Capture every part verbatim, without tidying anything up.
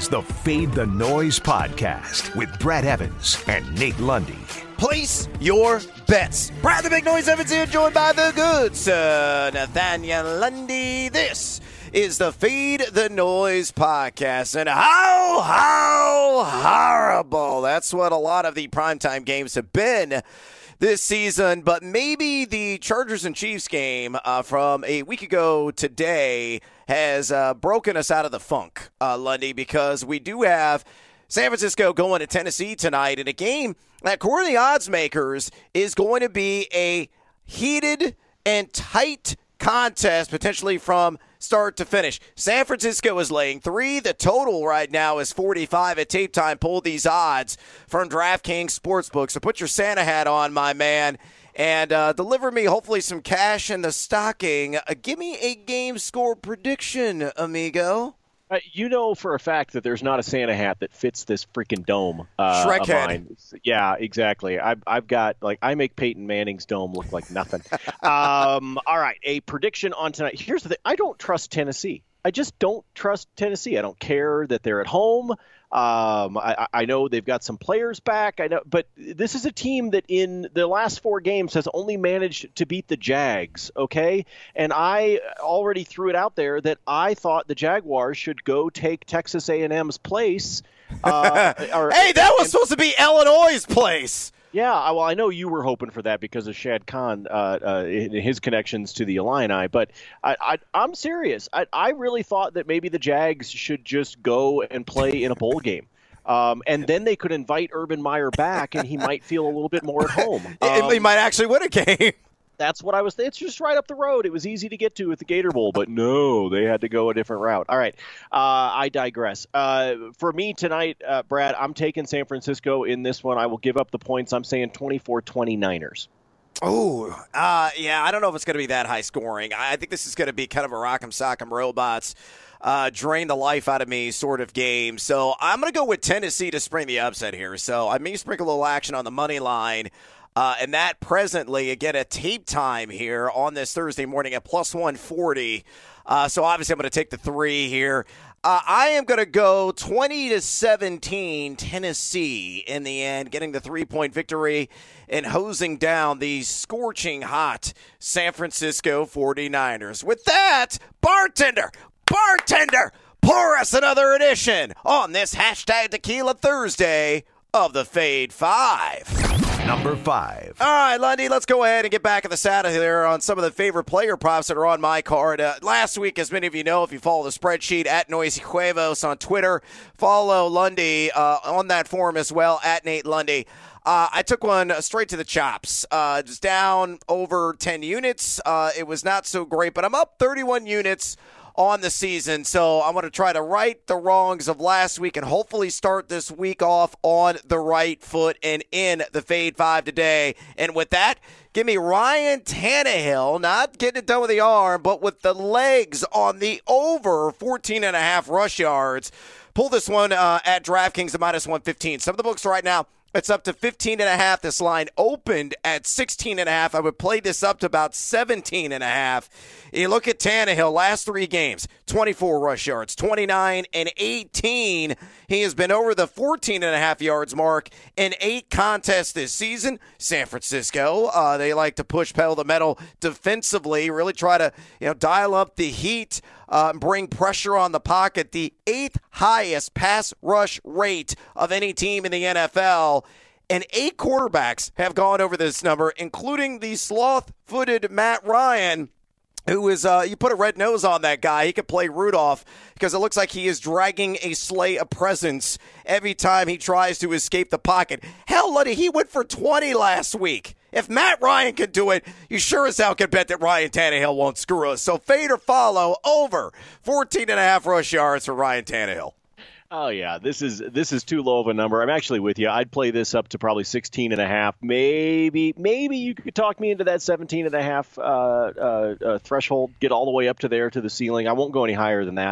the Fade the Noise podcast with Brad Evans and Nate Lundy. Place your bets. Brad the Big Noise Evans here, joined by the good Sir Nathaniel Lundy. This is the Fade the Noise podcast. And how, how horrible. That's what a lot of the primetime games have been this season. But maybe the Chargers and Chiefs game uh, from a week ago today has uh, broken us out of the funk, uh, Lundy, because we do have San Francisco going to Tennessee tonight in a game that, according to the odds makers, is going to be a heated and tight contest, potentially from start to finish. San Francisco is laying three. The total right now is forty-five at tape time. Pulled these odds from DraftKings Sportsbook. So put your Santa hat on, my man, and uh, deliver me hopefully some cash in the stocking. Uh, give me a game score prediction, amigo. Uh, you know for a fact that there's not a Santa hat that fits this freaking dome. Uh, Shrek of head. mine. Yeah, exactly. I've, I've got, like, I make Peyton Manning's dome look like nothing. um, all right, a prediction on tonight. Here's the thing. I don't trust Tennessee. I just don't trust Tennessee. I don't care that they're at home. Um, I, I know they've got some players back. I know, but this is a team that in the last four games has only managed to beat the Jags. Okay, and I already threw it out there that I thought the Jaguars should go take Texas A and M's place. Uh, or, hey, that was and, supposed to be Illinois' place. Yeah, well, I know you were hoping for that because of Shad Khan, uh, uh, his connections to the Illini, but I, I, I'm serious. I, I really thought that maybe the Jags should just go and play in a bowl game. Um, and then they could invite Urban Meyer back, and he might feel a little bit more at home. Um, he might actually win a game. That's what I was. It's just right up the road. It was easy to get to with the Gator Bowl, but no, they had to go a different route. All right, uh, I digress. Uh, for me tonight, uh, Brad, I'm taking San Francisco in this one. I will give up the points. I'm saying twenty-four twenty Niners. Oh, uh, yeah, I don't know if it's going to be that high scoring. I think this is going to be kind of a rock'em sock'em robots, uh, drain the life out of me sort of game. So I'm going to go with Tennessee to spring the upset here. So I may sprinkle a little action on the money line. Uh, and that presently, again, at tape time here on this Thursday morning at plus one forty. Uh, so obviously I'm going to take the three here. Uh, I am going to go twenty to seventeen Tennessee in the end, getting the three-point victory and hosing down the scorching hot San Francisco forty-niners. With that, bartender, bartender, pour us another edition on this hashtag Tequila Thursday of the Fade Five. Number five. All right, Lundy, let's go ahead and get back in the saddle here on some of the favorite player props that are on my card. Uh, last week, as many of you know, if you follow the spreadsheet, at Noisy Cuevos on Twitter, follow Lundy uh, on that forum as well, at Nate Lundy. Uh, I took one straight to the chops. Uh, just down over ten units. Uh, it was not so great, but I'm up thirty-one units on the season, so I'm going to try to right the wrongs of last week and hopefully start this week off on the right foot and in the Fade Five today. And with that, give me Ryan Tannehill, not getting it done with the arm, but with the legs on the over fourteen and a half rush yards. Pull this one uh, at DraftKings at minus one fifteen. Some of the books right now, it's up to fifteen and a half. This line opened at sixteen and a half. I would play this up to about seventeen and a half. You look at Tannehill, last three games, twenty-four rush yards, twenty-nine and eighteen. He has been over the fourteen and a half yards mark in eight contests this season. San Francisco, uh, they like to push pedal to metal defensively, really try to, you know, dial up the heat, uh, bring pressure on the pocket. The eighth highest pass rush rate of any team in the N F L. And eight quarterbacks have gone over this number, including the sloth-footed Matt Ryan, who is, uh, you put a red nose on that guy, he could play Rudolph because it looks like he is dragging a sleigh of presents every time he tries to escape the pocket. Hell, Luddy, he went for twenty last week. If Matt Ryan could do it, you sure as hell can bet that Ryan Tannehill won't screw us. So fade or follow over fourteen and a half rush yards for Ryan Tannehill. Oh, yeah, this is this is too low of a number. I'm actually with you. I'd play this up to probably sixteen and a half. Maybe maybe you could talk me into that seventeen and a half uh, uh, uh, threshold, get all the way up to there to the ceiling. I won't go any higher than that.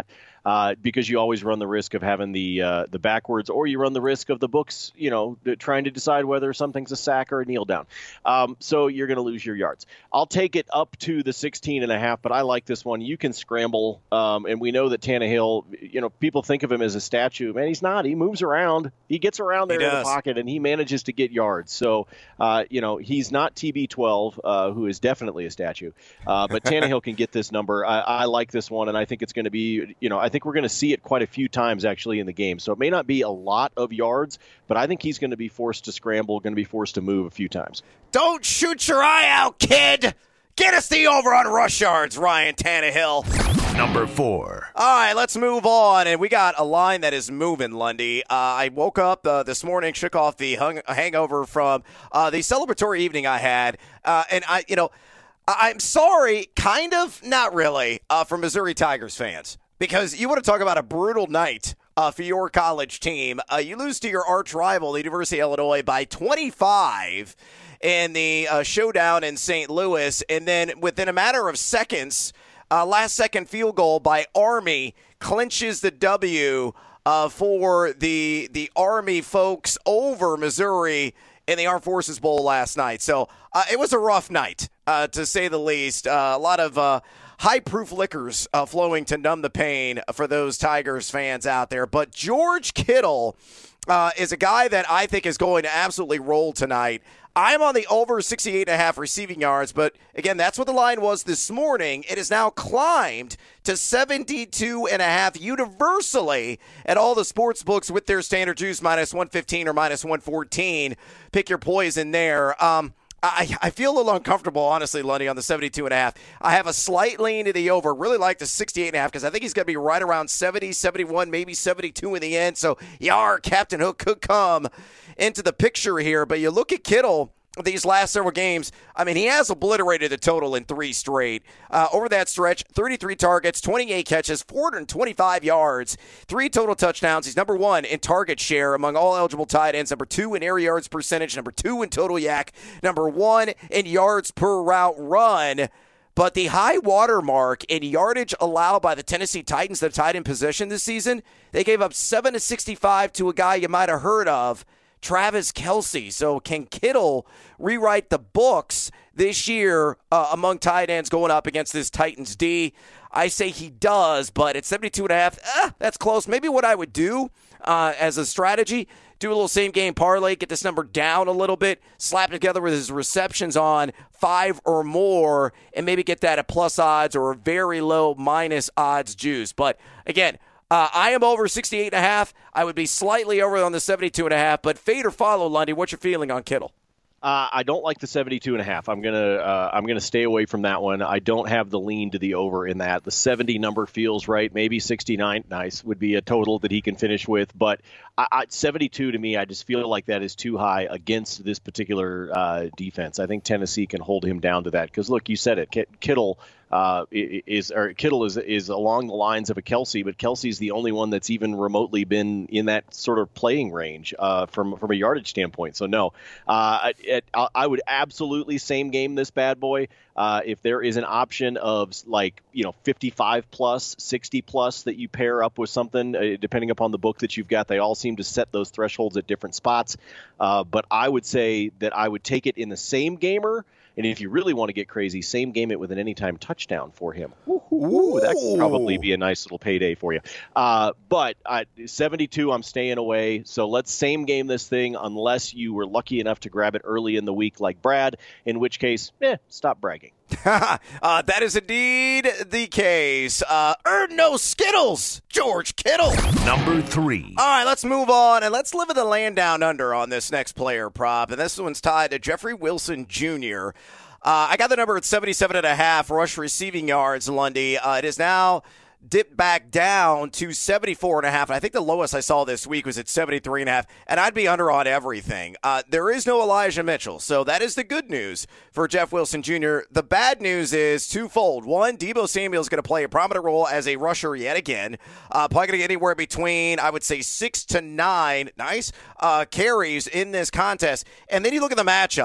uh, because you always run the risk of having the uh, the backwards, or you run the risk of the books, you know, trying to decide whether something's a sack or a kneel down. Um, so you're going to lose your yards. I'll take it up to the sixteen and a half, but I like this one. You can scramble, um, and we know that Tannehill, you know, people think of him as a statue. Man, he's not. He moves around. He gets around there in the pocket, and he manages to get yards. So, uh, you know, he's not T B twelve, uh, who is definitely a statue. Uh, but Tannehill can get this number. I, I like this one, and I think it's going to be, you know, I think we're going to see it quite a few times actually in the game. So it may not be a lot of yards, but I think he's going to be forced to scramble, going to be forced to move a few times. Don't shoot your eye out, kid. Get us the over on rush yards, Ryan Tannehill. Number four. All right, let's move on. And we got a line that is moving, Lundy. Uh, I woke up uh, this morning, shook off the hung- hangover from uh, the celebratory evening I had. Uh, and, I, you know, I- I'm sorry, kind of, not really, uh, for Missouri Tigers fans. Because you want to talk about a brutal night uh, for your college team. Uh, you lose to your arch rival, the University of Illinois, by twenty-five in the uh, showdown in Saint Louis. And then within a matter of seconds, uh, last-second field goal by Army clinches the W uh, for the the Army folks over Missouri in the Armed Forces Bowl last night. So uh, it was a rough night, uh, to say the least. Uh, a lot of uh, high-proof liquors uh, flowing to numb the pain for those Tigers fans out there. But George Kittle uh, is a guy that I think is going to absolutely roll tonight. I'm on the over sixty-eight and a half receiving yards, but again, that's what the line was this morning. It has now climbed to seventy-two and a half universally at all the sports books with their standard juice minus one fifteen or minus one fourteen. Pick your poison there. Um, I, I feel a little uncomfortable, honestly, Lundy, on the seventy-two and a half. I have a slight lean to the over. Really like the sixty-eight and a half because I think he's going to be right around seventy, seventy-one, maybe seventy-two in the end. So, yar, Captain Hook could come into the picture here. But you look at Kittle these last several games, I mean, he has obliterated the total in three straight. Uh, over that stretch, thirty-three targets, twenty-eight catches, four hundred twenty-five yards, three total touchdowns. He's number one in target share among all eligible tight ends, number two in air yards percentage, number two in total yak, number one in yards per route run. But the high water mark in yardage allowed by the Tennessee Titans, the tight end position this season, they gave up seven to sixty-five to a guy you might have heard of, Travis Kelce. So can Kittle rewrite the books this year uh, among tight ends going up against this Titans D? I say he does, but at seventy-two and a half, eh, that's close. Maybe what I would do uh, as a strategy, do a little same-game parlay, get this number down a little bit, slap it together with his receptions on five or more, and maybe get that at plus odds or a very low minus odds juice. But again, Uh, I am over sixty-eight and a half. I would be slightly over on the seventy-two and a half, but fade or follow, Lundy. What's your feeling on Kittle? Uh, I don't like the seventy-two and a half. I'm gonna uh, I'm gonna stay away from that one. I don't have the lean to the over in that. The seventy number feels right. Maybe sixty-nine, nice, would be a total that he can finish with. But I, I, seventy-two to me, I just feel like that is too high against this particular uh, defense. I think Tennessee can hold him down to that because look, you said it, Kittle. Uh, is or Kittle is is along the lines of a Kelce, but Kelce's the only one that's even remotely been in that sort of playing range uh, from from a yardage standpoint. So no, uh, it, I would absolutely same game this bad boy. Uh, if there is an option of like you know fifty-five plus, sixty plus that you pair up with something, uh, depending upon the book that you've got, they all seem to set those thresholds at different spots. Uh, but I would say that I would take it in the same gamer. And if you really want to get crazy, same game it with an anytime touchdown for him. Ooh, ooh, that could probably be a nice little payday for you. Uh, but uh, seventy-two, I'm staying away. So let's same game this thing unless you were lucky enough to grab it early in the week like Brad, in which case, eh, stop bragging. uh, that is indeed the case. Uh, earn no Skittles, George Kittle. Number three. All right, let's move on, and let's live in the land down under on this next player prop. And this one's tied to Jeffrey Wilson Junior Uh, I got the number at seventy-seven and a half rush receiving yards, Lundy. Uh, it is now dipped back down to seventy-four and a half. And I think the lowest I saw this week was at seventy-three and a half. And I'd be under on everything. Uh, there is no Elijah Mitchell. So that is the good news for Jeff Wilson Junior The bad news is twofold. One, Deebo Samuel is going to play a prominent role as a rusher yet again. Uh, probably going to get anywhere between, I would say, six to nine, nice, uh, carries in this contest. And then you look at the matchup.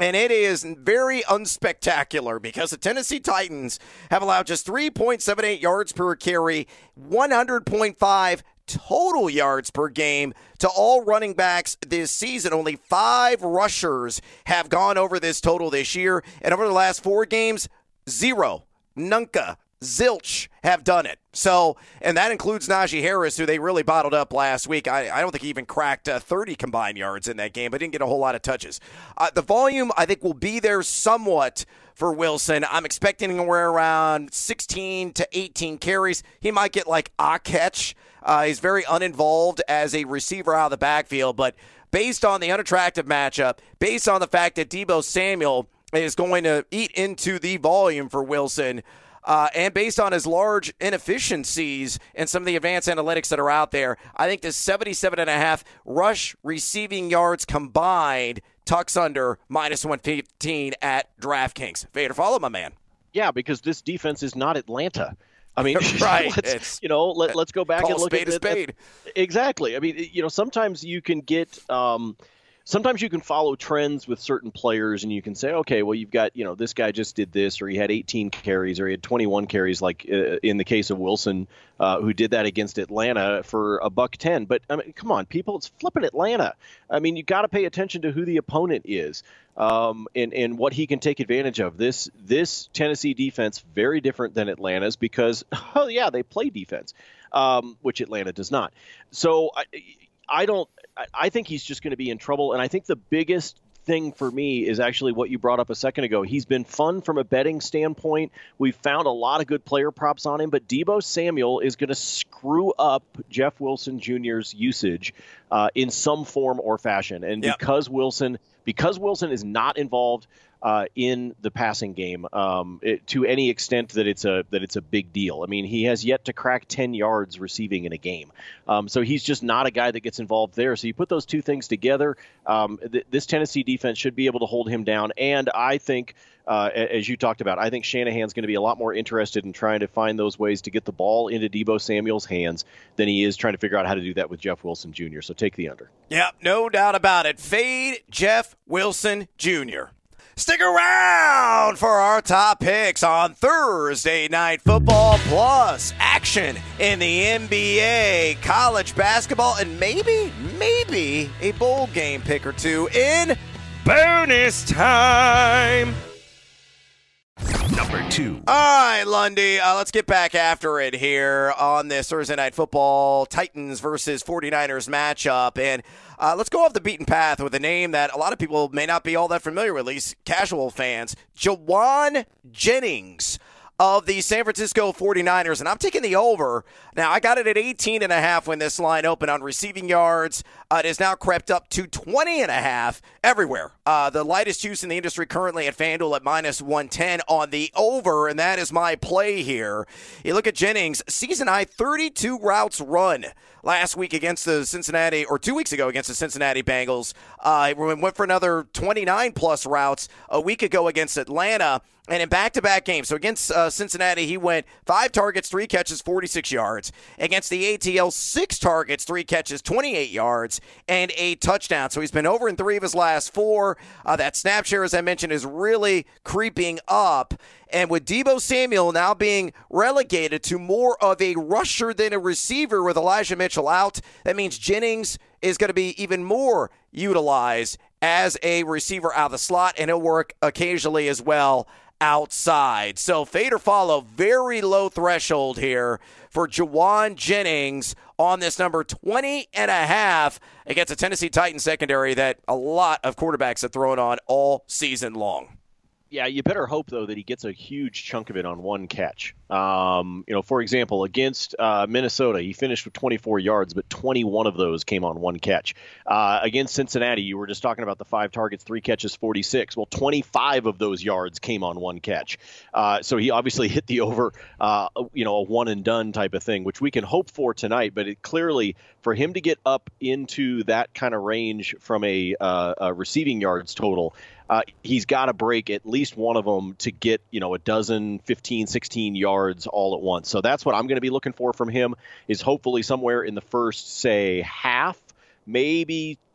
And it is very unspectacular because the Tennessee Titans have allowed just three point seven eight yards per carry, one hundred point five total yards per game to all running backs this season. Only five rushers have gone over this total this year. And over the last four games, zero, nunca, zilch have done it. So, and that includes Najee Harris, who they really bottled up last week. I, I don't think he even cracked uh, thirty combined yards in that game, but didn't get a whole lot of touches. Uh, the volume, I think, will be there somewhat for Wilson. I'm expecting anywhere around sixteen to eighteen carries. He might get like a catch. Uh, he's very uninvolved as a receiver out of the backfield, but based on the unattractive matchup, based on the fact that Deebo Samuel is going to eat into the volume for Wilson, Uh, and based on his large inefficiencies and some of the advanced analytics that are out there, I think this seventy-seven and a half rush receiving yards combined tucks under minus one fifteen at DraftKings. Vader, follow my man. Yeah, because this defense is not Atlanta. I mean, right? let's, it's, you know, let, let's go back and look spade at, a spade. at exactly. I mean, you know, sometimes you can get. Um, Sometimes you can follow trends with certain players and you can say, okay, well, you've got, you know, this guy just did this, or he had eighteen carries, or he had twenty-one carries, like uh, in the case of Wilson, uh, who did that against Atlanta for a buck ten. But I mean, come on, people, it's flipping Atlanta. I mean, you got to pay attention to who the opponent is um, and, and what he can take advantage of. This, this Tennessee defense, very different than Atlanta's because, oh yeah, they play defense, um, which Atlanta does not. So I, I don't, I think he's just going to be in trouble. And I think the biggest thing for me is actually what you brought up a second ago. He's been fun from a betting standpoint. We've found a lot of good player props on him, but Deebo Samuel is going to screw up Jeff Wilson Junior's usage uh, in some form or fashion. And yep. because Wilson, because Wilson is not involved Uh, in the passing game um, it, to any extent that it's a that it's a big deal. I mean, he has yet to crack ten yards receiving in a game. Um, so he's just not a guy that gets involved there. So you put those two things together, um, th- this Tennessee defense should be able to hold him down. And I think, uh, as you talked about, I think Shanahan's going to be a lot more interested in trying to find those ways to get the ball into Deebo Samuel's hands than he is trying to figure out how to do that with Jeff Wilson Junior So take the under. Yeah, no doubt about it. Fade Jeff Wilson Junior Stick around for our top picks on Thursday Night Football, plus action in the N B A, college basketball, and maybe, maybe a bowl game pick or two in bonus time. Number two. All right, Lundy, uh, let's get back after it here on this Thursday Night Football Titans versus 49ers matchup. And uh, let's go off the beaten path with a name that a lot of people may not be all that familiar with, at least casual fans. Jauan Jennings of the San Francisco 49ers, and I'm taking the over. Now, I got it at eighteen and a half when this line opened on receiving yards. Uh, it has now crept up to twenty and a half everywhere. Uh, the lightest juice in the industry currently at FanDuel at minus one ten on the over, and that is my play here. You look at Jennings, season high thirty-two routes run last week against the Cincinnati, or two weeks ago against the Cincinnati Bengals. Uh, went for another twenty-nine plus routes a week ago against Atlanta. And in back-to-back games, so against uh, Cincinnati, he went five targets, three catches, forty-six yards. Against the A T L, six targets, three catches, twenty-eight yards, and a touchdown. So he's been over in three of his last four. Uh, that snap share, as I mentioned, is really creeping up. And with Deebo Samuel now being relegated to more of a rusher than a receiver with Elijah Mitchell out, that means Jennings is going to be even more utilized as a receiver out of the slot, and he'll work occasionally as well outside. So fade or follow, very low threshold here for Jauan Jennings on this number twenty and a half against a Tennessee Titans secondary that a lot of quarterbacks have thrown on all season long. Yeah, you better hope, though, that he gets a huge chunk of it on one catch. Um, you know, for example, against uh, Minnesota, he finished with twenty-four yards, but twenty-one of those came on one catch. Uh, against Cincinnati, you were just talking about the five targets, three catches, forty-six. Well, twenty-five of those yards came on one catch. Uh, so he obviously hit the over, uh, you know, a one-and-done type of thing, which we can hope for tonight. But it clearly, for him to get up into that kind of range from a, uh, a receiving yards total, Uh, he's got to break at least one of them to get, you know, a dozen, fifteen, sixteen yards all at once. So that's what I'm going to be looking for from him, is hopefully somewhere in the first, say, half, maybe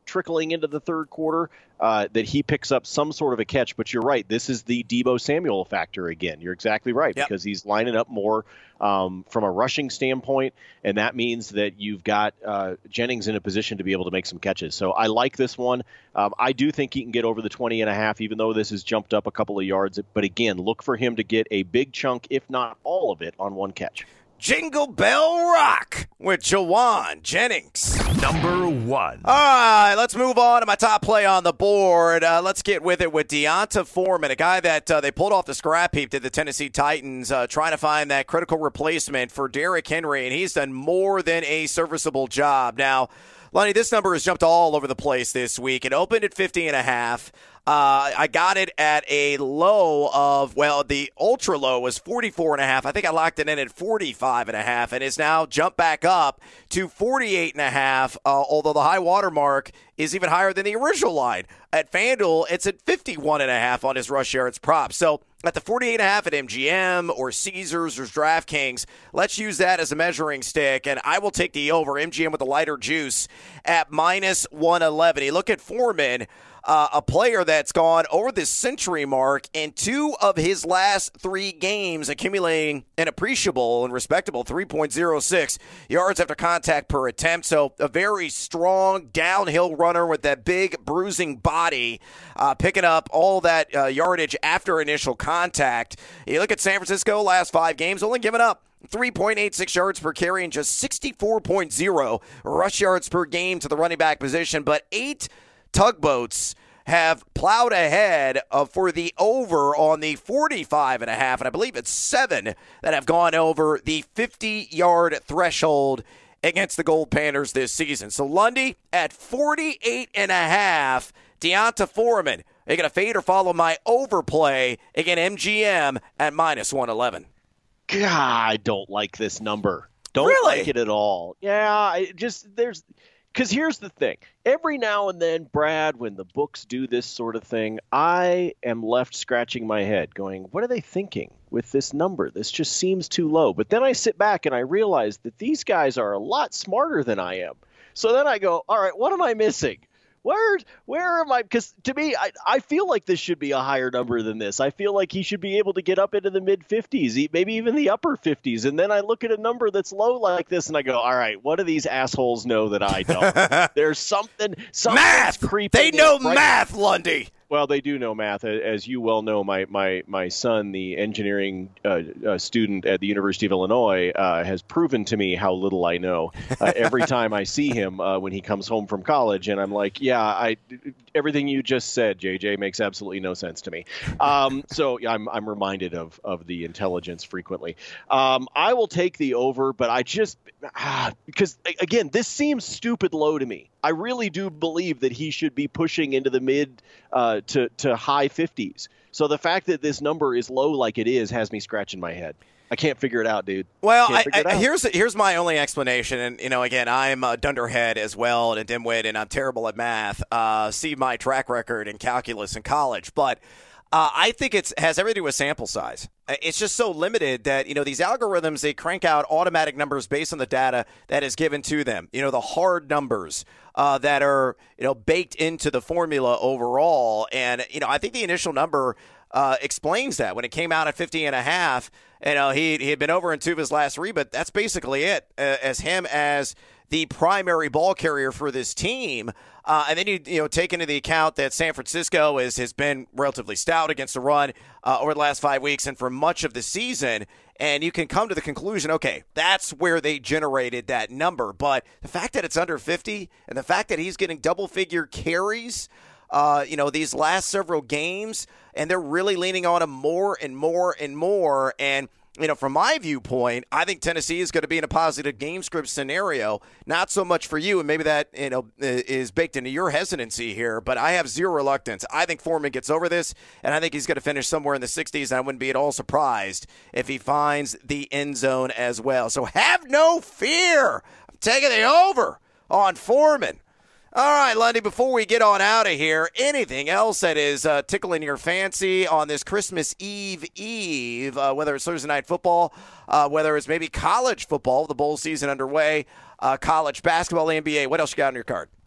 trickling into the third quarter, uh, that he picks up some sort of a catch. But you're right. This is the Deebo Samuel factor again. You're exactly right, yep. because he's lining up more um, from a rushing standpoint, and that means that you've got uh, Jennings in a position to be able to make some catches. So I like this one. Um, I do think he can get over the twenty and a half, even though this has jumped up a couple of yards. But again, look for him to get a big chunk, if not all of it, on one catch. Jingle Bell Rock with Jauan Jennings. Number one. All right, let's move on to my top play on the board. Uh, let's get with it with D'Onta Foreman, a guy that uh, they pulled off the scrap heap to the Tennessee Titans, uh, trying to find that critical replacement for Derrick Henry, and he's done more than a serviceable job. Now, Lonnie, this number has jumped all over the place this week. It opened at fifty and a half. Uh, I got it at a low of, well, the ultra low was forty-four and a half. I think I locked it in at forty-five and a half, and it's now jumped back up to forty-eight and a half, uh, although the high water mark is even higher than the original line. At FanDuel, it's at fifty-one and a half on his rush yards prop. So at the forty-eight and a half at M G M or Caesars or DraftKings, let's use that as a measuring stick, and I will take the over. M G M with the lighter juice at minus one eleven. You look at Foreman, Uh, a player that's gone over the century mark in two of his last three games, accumulating an appreciable and respectable three point oh six yards after contact per attempt. So a very strong downhill runner with that big bruising body, uh, picking up all that uh, yardage after initial contact. You look at San Francisco, last five games, only giving up three point eight six yards per carry and just sixty-four point oh rush yards per game to the running back position, but eight tugboats have plowed ahead of for the over on the forty-five and a half, and I believe it's seven that have gone over the fifty-yard threshold against the Gold Panthers this season. So Lundy at forty-eight and a half, D'Onta Foreman. Are you going to fade or follow my overplay? Again, M G M at minus one eleven. God, I don't like this number. Don't really? like it at all. Yeah, I just there's because here's the thing. Every now and then, Brad, when the books do this sort of thing, I am left scratching my head going, what are they thinking with this number? This just seems too low. But then I sit back and I realize that these guys are a lot smarter than I am. So then I go, all right, what am I missing? Where, where am I? Because to me, I, I feel like this should be a higher number than this. I feel like he should be able to get up into the mid fifties, maybe even the upper fifties. And then I look at a number that's low like this, and I go, all right, what do these assholes know that I don't? There's something, something math. creeping. They know in, right? math, Lundy. Well, they do know math. As you well know, my my, my son, the engineering uh, uh, student at the University of Illinois, uh, has proven to me how little I know. Uh, every time I see him uh, when he comes home from college, and I'm like, yeah, I everything you just said, J J, makes absolutely no sense to me. Um, so I'm I'm reminded of of the intelligence frequently. Um, I will take the over, but I just ah, because again, this seems stupid low to me. I really do believe that he should be pushing into the mid uh, to, to high fifties. So the fact that this number is low like it is has me scratching my head. I can't figure it out, dude. Well, I, I, here's here's my only explanation. And, you know, again, I'm a dunderhead as well and a dimwit, and I'm terrible at math. Uh, see my track record in calculus in college. But Uh, I think it has everything to do with sample size. It's just so limited that, you know, these algorithms, they crank out automatic numbers based on the data that is given to them. You know, the hard numbers uh, that are, you know, baked into the formula overall. And, you know, I think the initial number uh, explains that. When it came out at fifty and a half, you know, he, he had been over in two of his last three, but that's basically it uh, as him as the primary ball carrier for this team. Uh, and then you you know take into the account that San Francisco is, has been relatively stout against the run uh, over the last five weeks and for much of the season, and you can come to the conclusion, okay, that's where they generated that number. But the fact that it's under fifty and the fact that he's getting double-figure carries, uh, you know, these last several games, and they're really leaning on him more and more and more, and you know, from my viewpoint, I think Tennessee is going to be in a positive game script scenario. Not so much for you, and maybe that, you know, is baked into your hesitancy here, but I have zero reluctance. I think Foreman gets over this, and I think he's going to finish somewhere in the sixties, and I wouldn't be at all surprised if he finds the end zone as well. So have no fear. I'm taking the over on Foreman. All right, Lundy, before we get on out of here, anything else that is uh, tickling your fancy on this Christmas Eve Eve, uh, whether it's Thursday Night Football, uh, whether it's maybe college football, the bowl season underway, uh, college basketball, the N B A, what else you got on your card?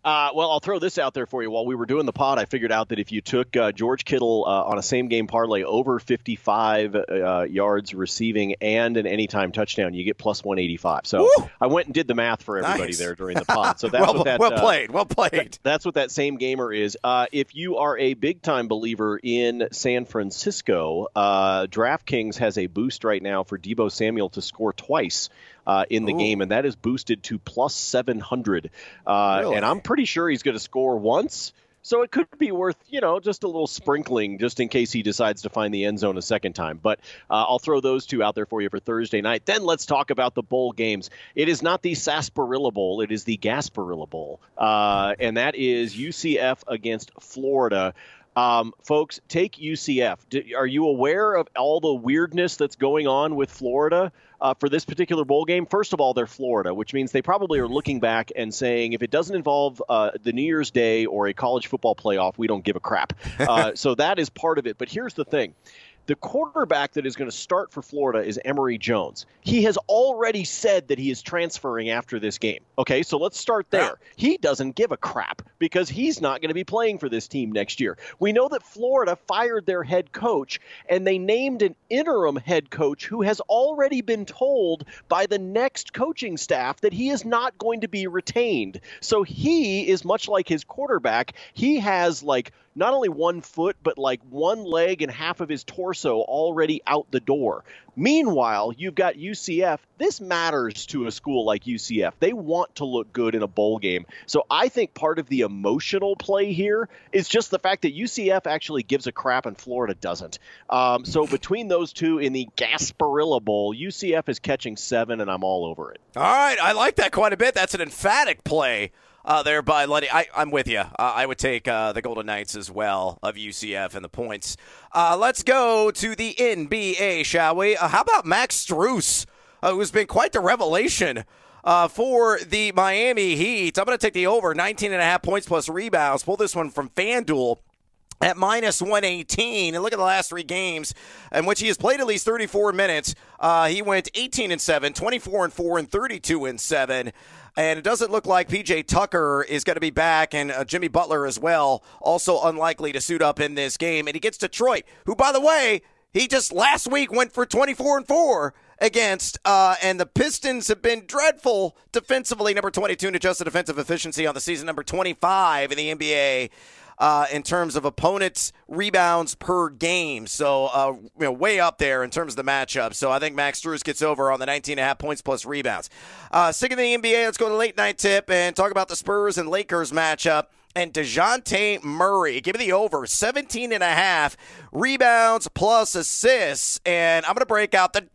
Uh, well, I'll throw this out there for you. While we were doing the pod, I figured out that if you took uh, George Kittle uh, on a same-game parlay over fifty-five uh, yards receiving and an anytime touchdown, you get plus one eighty-five. So Woo! I went and did the math for everybody nice. there during the pod. So that's well, what that, well played. Uh, well played. That, that's what that same gamer is. Uh, if you are a big-time believer in San Francisco, uh, DraftKings has a boost right now for Deebo Samuel to score twice Uh, in the Ooh. game, and that is boosted to plus seven hundred. Uh, really? And I'm pretty sure he's going to score once, so it could be worth, you know, just a little sprinkling just in case he decides to find the end zone a second time. But uh, I'll throw those two out there for you for Thursday night. Then let's talk about the bowl games. It is not the Sarsaparilla Bowl. It is the Gasparilla Bowl, uh, and that is U C F against Florida. Um, folks, take U C F. D- are you aware of all the weirdness that's going on with Florida uh, for this particular bowl game? First of all, they're Florida, which means they probably are looking back and saying, if it doesn't involve uh, the New Year's Day or a college football playoff, we don't give a crap. Uh, so that is part of it. But here's the thing. The quarterback that is going to start for Florida is Emory Jones. He has already said that he is transferring after this game. Okay, so let's start there. Yeah. He doesn't give a crap because he's not going to be playing for this team next year. We know that Florida fired their head coach, and they named an interim head coach who has already been told by the next coaching staff that he is not going to be retained. So he is much like his quarterback. He has like not only one foot, but like one leg and half of his torso already out the door. Meanwhile, you've got U C F. This matters to a school like U C F. They want to look good in a bowl game. So I think part of the emotional play here is just the fact that U C F actually gives a crap and Florida doesn't. Um, so between those two in the Gasparilla Bowl, U C F is catching seven, and I'm all over it. All right, I like that quite a bit. That's an emphatic play. Uh, there by Lundy. I, I'm with you. Uh, I would take uh, the Golden Knights as well of U C F and the points. Uh, let's go to the N B A, shall we? Uh, how about Max Strus, uh, who's been quite the revelation uh, for the Miami Heat? I'm going to take the over, nineteen and a half points plus rebounds. Pull this one from FanDuel at minus one eighteen. And look at the last three games in which he has played at least thirty-four minutes. Uh, he went eighteen and seven, twenty-four and four, and thirty-two and seven. And it doesn't look like P J Tucker is going to be back, and uh, Jimmy Butler as well, also unlikely to suit up in this game. And he gets Detroit, who, by the way, he just last week went for twenty-four and four against, uh, and the Pistons have been dreadful defensively, number twenty-two in adjusted defensive efficiency on the season, number twenty-five in the N B A. Uh, in terms of opponents' rebounds per game. So, uh, you know, way up there in terms of the matchup. So I think Max Strus gets over on the nineteen and a half points plus rebounds. Uh, sticking to the N B A, let's go to the late night tip and talk about the Spurs and Lakers matchup. And DeJounte Murray, give me the over, seventeen and a half rebounds plus assists. And I'm going to break out the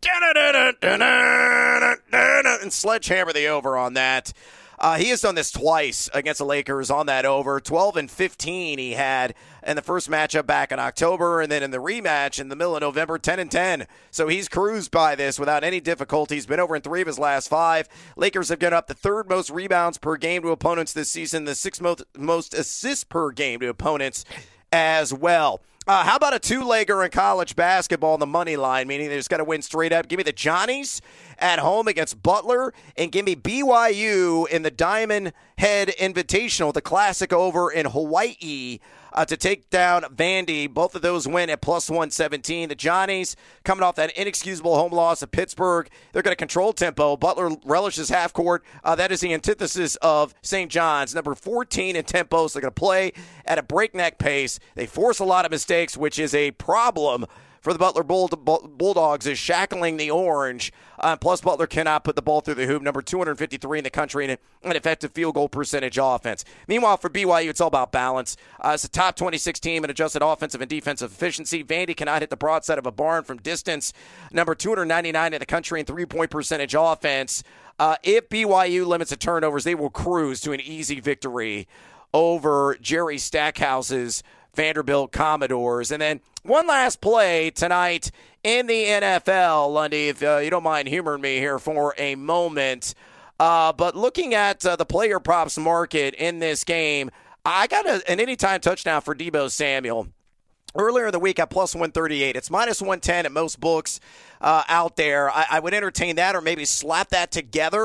and sledgehammer the over on that. Uh, he has done this twice against the Lakers on that over. twelve and fifteen he had in the first matchup back in October, and then in the rematch in the middle of November, ten and ten. So he's cruised by this without any difficulty. He's been over in three of his last five. Lakers have given up the third most rebounds per game to opponents this season, the sixth most, most assists per game to opponents as well. Uh, how about a two-legger in college basketball on the money line, meaning they just got to win straight up? Give me the Johnnies at home against Butler, and give me B Y U in the Diamond Head Invitational, the classic over in Hawaii, uh, to take down Vandy. Both of those win at plus one seventeen. The Johnnies coming off that inexcusable home loss at Pittsburgh. They're going to control tempo. Butler relishes half court. Uh, that is the antithesis of Saint John's. Number fourteen in tempo, so they're going to play at a breakneck pace. They force a lot of mistakes, which is a problem for the Butler Bull- Bulldogs, is shackling the orange. Uh, plus, Butler cannot put the ball through the hoop. Number two hundred fifty-three in the country in an effective field goal percentage offense. Meanwhile, for B Y U, it's all about balance. Uh, it's a top twenty-six team in adjusted offensive and defensive efficiency. Vandy cannot hit the broadside of a barn from distance. Number two hundred ninety-nine in the country in three-point percentage offense. Uh, if B Y U limits the turnovers, they will cruise to an easy victory over Jerry Stackhouse's Vanderbilt Commodores. And then one last play tonight in the N F L, Lundy, if uh, you don't mind humoring me here for a moment. Uh, but looking at uh, the player props market in this game, I got a, an anytime touchdown for Deebo Samuel. Earlier in the week at plus one thirty-eight. It's minus one ten at most books uh, out there. I, I would entertain that or maybe slap that together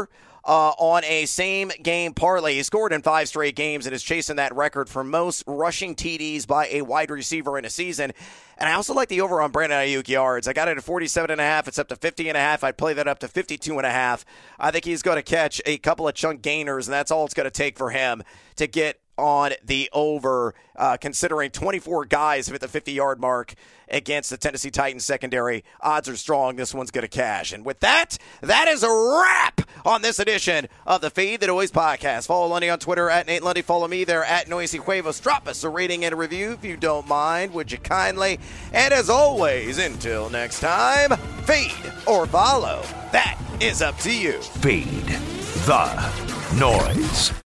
uh, on a same-game parlay. He scored in five straight games and is chasing that record for most rushing T Ds by a wide receiver in a season. And I also like the over on Brandon Ayuk yards. I got it at forty-seven and a half. It's up to fifty and a half. I'd play that up to fifty-two and a half. I think he's going to catch a couple of chunk gainers, and that's all it's going to take for him to get on the over, uh, considering twenty-four guys have hit the fifty-yard mark against the Tennessee Titans secondary. Odds are strong this one's going to cash. And with that, that is a wrap on this edition of the Fade the Noise podcast. Follow Lundy on Twitter at Nate Lundy. Follow me there at Noisy Huevos. Drop us a rating and a review if you don't mind, would you kindly? And as always, until next time, fade or follow. That is up to you. Fade the Noise.